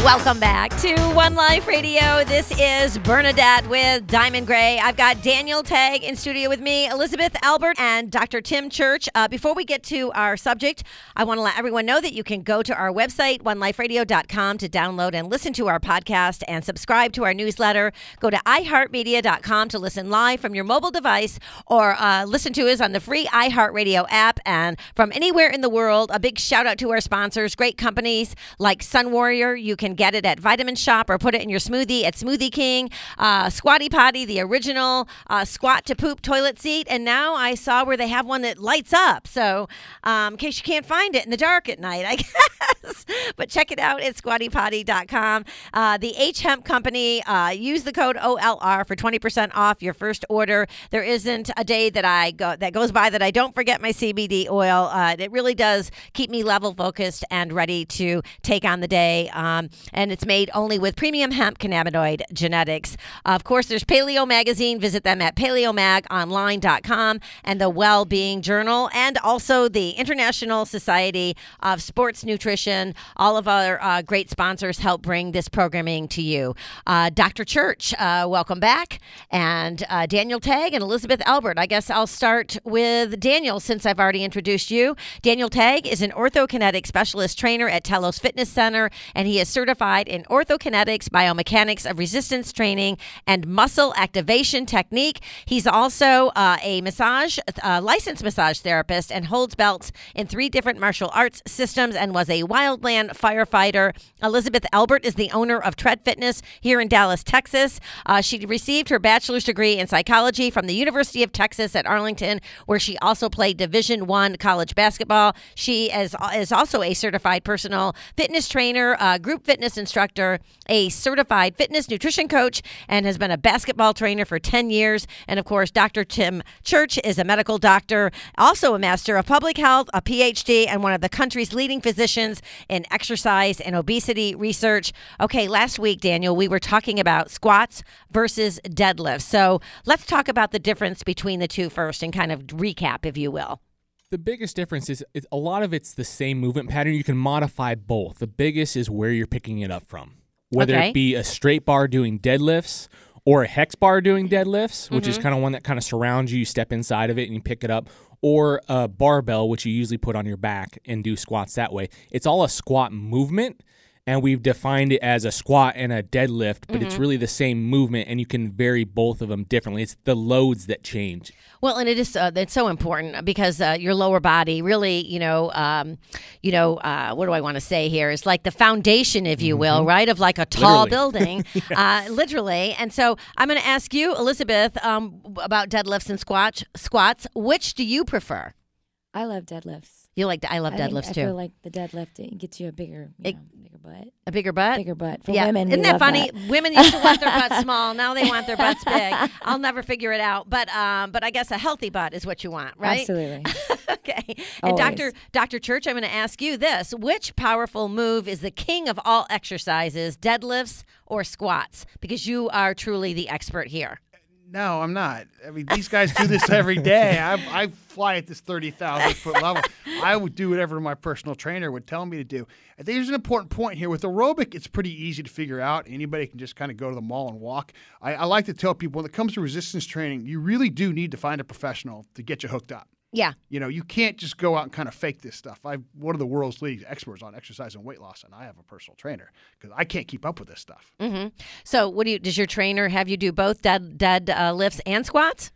B: Welcome back to One Life Radio. This is Bernadette with Diamond Gray. I've got Daniel Tagg in studio with me, Elizabeth Albert, and Dr. Tim Church. Before we get to our subject, I want to let everyone know that you can go to our website, oneliferadio.com, to download and listen to our podcast and subscribe to our newsletter. Go to iHeartMedia.com to listen live from your mobile device, or listen to us on the free iHeartRadio app. And from anywhere in the world, a big shout out to our sponsors, great companies like Sun Warrior. You can get it at Vitamin Shop or put it in your smoothie at Smoothie King. Squatty Potty, the original squat to poop toilet seat. And now I saw where they have one that lights up. So in case you can't find it in the dark at night, I guess. But check it out at squattypotty.com. The H-Hemp Company, use the code OLR for 20% off your first order. There isn't a day that goes by that I don't forget my CBD oil. It really does keep me level focused and ready to take on the day. And it's made only with premium hemp cannabinoid genetics. Of course, there's Paleo Magazine. Visit them at paleomagonline.com, and the Well-Being Journal, and also the International Society of Sports Nutrition. All of our great sponsors help bring this programming to you. Dr. Church, welcome back. And Daniel Tagg and Elizabeth Albert. I guess I'll start with Daniel since I've already introduced you. Daniel Tagg is an orthokinetic specialist trainer at Telos Fitness Center, and he is certified in orthokinetics, biomechanics of resistance training, and muscle activation technique. He's also a licensed massage therapist and holds belts in 3 different martial arts systems and was a wildland firefighter. Elizabeth Albert is the owner of Tread Fitness here in Dallas, Texas. She received her bachelor's degree in psychology from the University of Texas at Arlington, where she also played Division I college basketball. She is also a certified personal fitness trainer, group fitness instructor, a certified fitness nutrition coach, and has been a basketball trainer for 10 years. And of course, Dr. Tim Church is a medical doctor, also a master of public health, a PhD, and one of the country's leading physicians in exercise and obesity research. Okay, last week, Daniel, we were talking about squats versus deadlifts. So let's talk about the difference between the two first and kind of recap, if you will.
C: The biggest difference is a lot of it's the same movement pattern. You can modify both. The biggest is where you're picking it up from. Whether it be a straight bar doing deadlifts or a hex bar doing deadlifts, which is kind of one that kind of surrounds you. You step inside of it and you pick it up. Or a barbell, which you usually put on your back and do squats that way. It's all a squat movement. And we've defined it as a squat and a deadlift, but it's really the same movement, and you can vary both of them differently. It's the loads that change.
B: Well, and it's so important because your lower body really, what do I want to say here? Is like the foundation, if you will, right, of like a tall building, literally. And so I'm going to ask you, Elizabeth, about deadlifts and squats. Which do you prefer?
N: I love deadlifts.
B: I love deadlifts too.
N: I feel like the deadlift gets you a bigger butt.
B: A bigger butt?
N: Bigger butt. For women,
B: isn't that funny?
N: That.
B: Women used to want their butts small. Now they want their butts big. I'll never figure it out. But I guess a healthy butt is what you want, right?
N: Absolutely.
B: Okay. And
N: Always.
B: Dr. Church, I'm going to ask you this. Which powerful move is the king of all exercises, deadlifts or squats? Because you are truly the expert here.
D: No, I'm not. I mean, these guys do this every day. I fly at this 30,000-foot level. I would do whatever my personal trainer would tell me to do. I think there's an important point here. With aerobic, it's pretty easy to figure out. Anybody can just kind of go to the mall and walk. I like to tell people when it comes to resistance training, you really do need to find a professional to get you hooked up.
B: Yeah.
D: You can't just go out and kind of fake this stuff. I'm one of the world's leading experts on exercise and weight loss, and I have a personal trainer because I can't keep up with this stuff.
B: Mm-hmm. So does your trainer have you do both dead lifts and squats?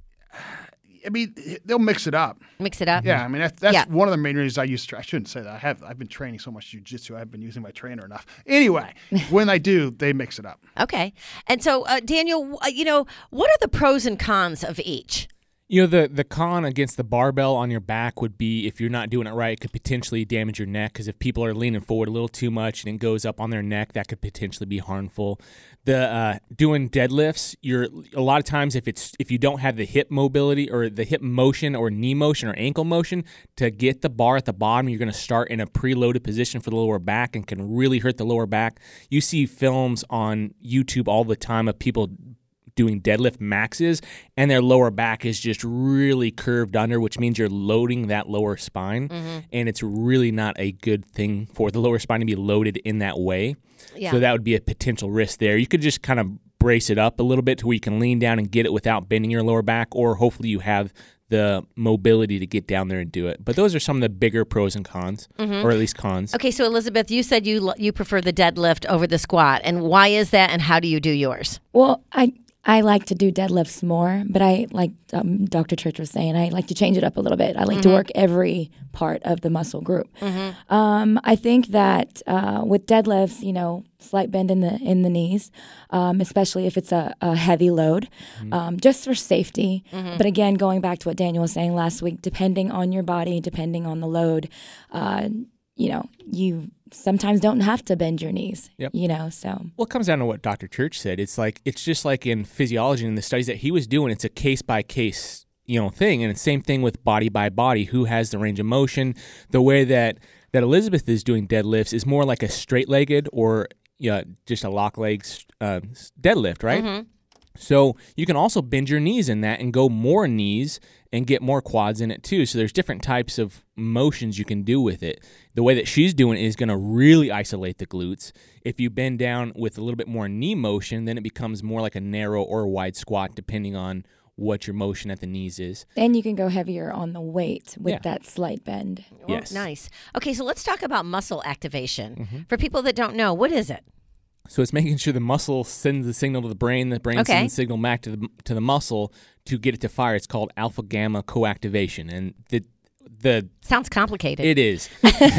D: I mean, they'll mix it up.
B: Mix it up?
D: Yeah, I mean, that's one of the main reasons I shouldn't say that. I've been training so much jiu-jitsu, I've been using my trainer enough. Anyway, when I do, they mix it up.
B: Okay. And so, Daniel, what are the pros and cons of each?
C: The con against the barbell on your back would be if you're not doing it right, it could potentially damage your neck because if people are leaning forward a little too much and it goes up on their neck, that could potentially be harmful. The doing deadlifts, a lot of times if you don't have the hip mobility or the hip motion or knee motion or ankle motion to get the bar at the bottom, you're going to start in a preloaded position for the lower back and can really hurt the lower back. You see films on YouTube all the time of people doing deadlift maxes, and their lower back is just really curved under, which means you're loading that lower spine, and it's really not a good thing for the lower spine to be loaded in that way.
B: Yeah.
C: So that would be a potential risk there. You could just kind of brace it up a little bit to where you can lean down and get it without bending your lower back, or hopefully you have the mobility to get down there and do it. But those are some of the bigger pros and cons, or at least cons.
B: Okay, so Elizabeth, you said you prefer the deadlift over the squat, and why is that, and how do you do yours?
N: Well, I like to do deadlifts more, but I, like Dr. Church was saying, I like to change it up a little bit. I like to work every part of the muscle group. I think that with deadlifts, slight bend in the knees, especially if it's a heavy load, just for safety. But again, going back to what Daniel was saying last week, depending on your body, depending on the load, you sometimes don't have to bend your knees, so.
C: Well, it comes down to what Dr. Church said. It's just like in physiology and the studies that he was doing, it's a case-by-case, thing. And it's the same thing with body by body, who has the range of motion. The way that Elizabeth is doing deadlifts is more like a straight-legged or just a lock legs deadlift, right? So you can also bend your knees in that and go more knees and get more quads in it too. So there's different types of motions you can do with it. The way that she's doing it is going to really isolate the glutes. If you bend down with a little bit more knee motion, then it becomes more like a narrow or wide squat depending on what your motion at the knees is.
N: And you can go heavier on the weight with that slight bend.
B: Well, yes. Nice. Okay, so let's talk about muscle activation. For people that don't know, what is it?
C: So it's making sure the muscle sends the signal to the brain sends the signal back to the muscle to get it to fire. It's called alpha-gamma coactivation. And the
B: sounds complicated.
C: It is.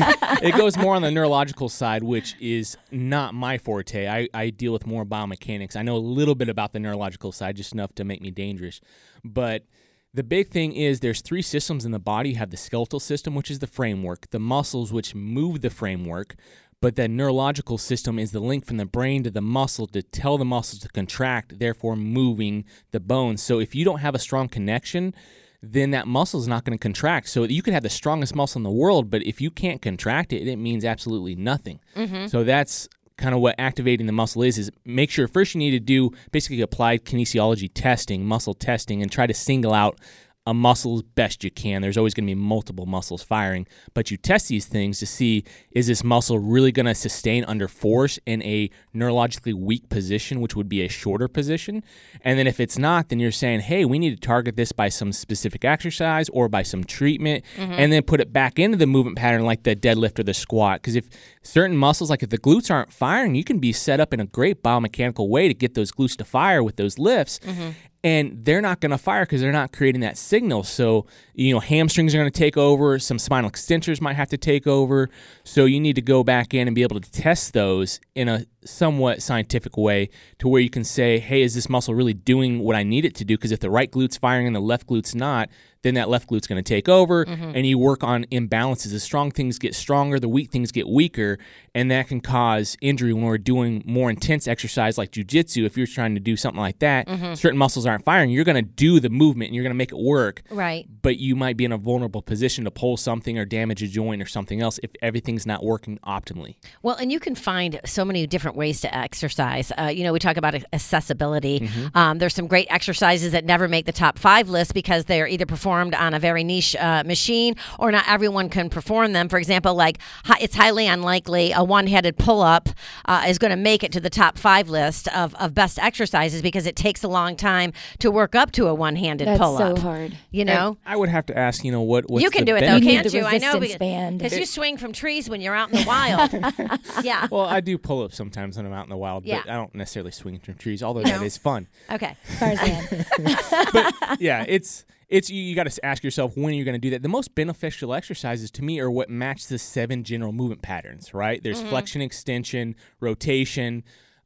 C: It goes more on the neurological side, which is not my forte. I deal with more biomechanics. I know a little bit about the neurological side, just enough to make me dangerous. But the big thing is there's 3 systems in the body. You have the skeletal system, which is the framework, the muscles, which move the framework, but the neurological system is the link from the brain to the muscle to tell the muscles to contract, therefore moving the bones. So if you don't have a strong connection, then that muscle is not going to contract. So you could have the strongest muscle in the world, but if you can't contract it, it means absolutely nothing. So that's kind of what activating the muscle is make sure first you need to do basically applied kinesiology testing, muscle testing, and try to single out a muscle as best you can. There's always going to be multiple muscles firing, but you test these things to see, is this muscle really going to sustain under force in a neurologically weak position, which would be a shorter position? And then if it's not, then you're saying, hey, we need to target this by some specific exercise or by some treatment, and then put it back into the movement pattern like the deadlift or the squat. Because if certain muscles, like if the glutes aren't firing, you can be set up in a great biomechanical way to get those glutes to fire with those lifts. And they're not going to fire because they're not creating that signal. So, hamstrings are going to take over. Some spinal extensors might have to take over. So you need to go back in and be able to test those in a somewhat scientific way to where you can say, hey, is this muscle really doing what I need it to do? Because if the right glute's firing and the left glute's not, then that left glute's going to take over, and you work on imbalances. The strong things get stronger, the weak things get weaker, and that can cause injury when we're doing more intense exercise like jiu-jitsu. If you're trying to do something like that, certain muscles aren't firing, you're going to do the movement and you're going to make it work.
B: Right.
C: But you might be in a vulnerable position to pull something or damage a joint or something else if everything's not working optimally.
B: Well, and you can find so many different ways to exercise. We talk about accessibility. There's some great exercises that never make the top 5 list because they're either performed on a very niche machine or not everyone can perform them. For example, it's highly unlikely a one-handed pull-up is going to make it to the top 5 list of best exercises because it takes a long time to work up to a one-handed pull-up.
N: That's so hard.
C: I would have to ask, what's
B: you can
C: the
B: do it
C: benefit?
B: though, can't you? I know
N: because
B: you swing from trees when you're out in the wild. Yeah.
C: Well, I do pull-ups sometimes when I'm out in the wild, but I don't necessarily swing from trees, although that is fun.
B: Okay.
N: Tarzan.
C: But yeah, it's you got to ask yourself when you're going to do that. The most beneficial exercises to me are what match the 7 general movement patterns, right? There's flexion, extension, rotation,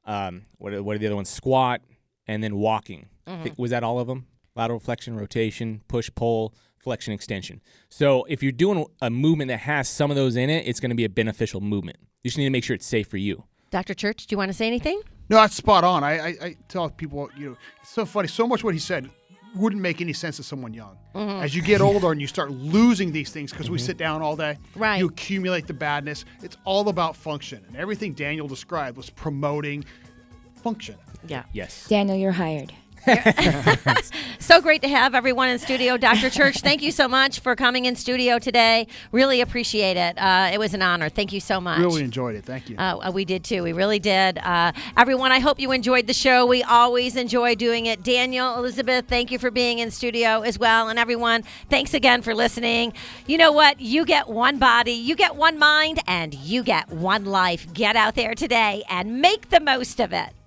C: what are the other ones? Squat, and then walking. Was that all of them? Lateral flexion, rotation, push, pull, flexion, extension. So if you're doing a movement that has some of those in it, it's going to be a beneficial movement. You just need to make sure it's safe for you.
B: Dr. Church, do you want to say anything?
D: No, that's spot on. I tell people, it's so funny. So much what he said wouldn't make any sense to someone young. As you get older and you start losing these things because we sit down all day,
B: right?
D: You accumulate the badness. It's all about function. And everything Daniel described was promoting function.
B: Yeah.
C: Yes.
N: Daniel, you're hired.
B: So great to have everyone in studio. Dr. Church, thank you so much for coming in studio today. Really appreciate it. It was an honor. Thank you so much.
D: Really enjoyed it. Thank you.
B: We did too. We really did. Everyone, I hope you enjoyed the show. We always enjoy doing it. Daniel, Elizabeth, thank you for being in studio as well. And everyone, thanks again for listening. You know what? You get one body, you get one mind, and you get one life. Get out there today and make the most of it.